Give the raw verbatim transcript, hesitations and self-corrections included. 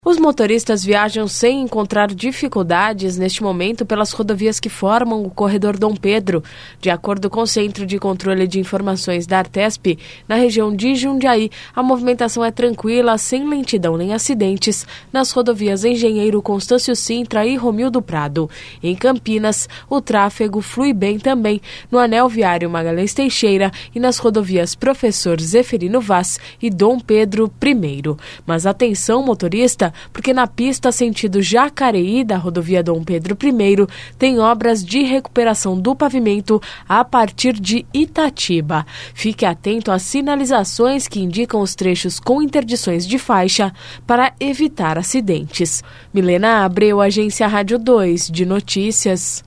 Os motoristas viajam sem encontrar dificuldades neste momento pelas rodovias que formam o corredor Dom Pedro. De acordo com o Centro de Controle de Informações da Artesp, na região de Jundiaí, a movimentação é tranquila, sem lentidão nem acidentes, nas rodovias Engenheiro Constâncio Sintra e Romildo Prado. Em Campinas, o tráfego flui bem também no anel viário Magalhães Teixeira e nas rodovias Professor Zeferino Vaz e Dom Pedro I. Mas atenção, motorista, porque na pista sentido Jacareí da rodovia Dom Pedro I tem obras de recuperação do pavimento a partir de Itatiba. Fique atento às sinalizações que indicam os trechos com interdições de faixa para evitar acidentes. Milena Abreu, Agência Rádio dois de Notícias.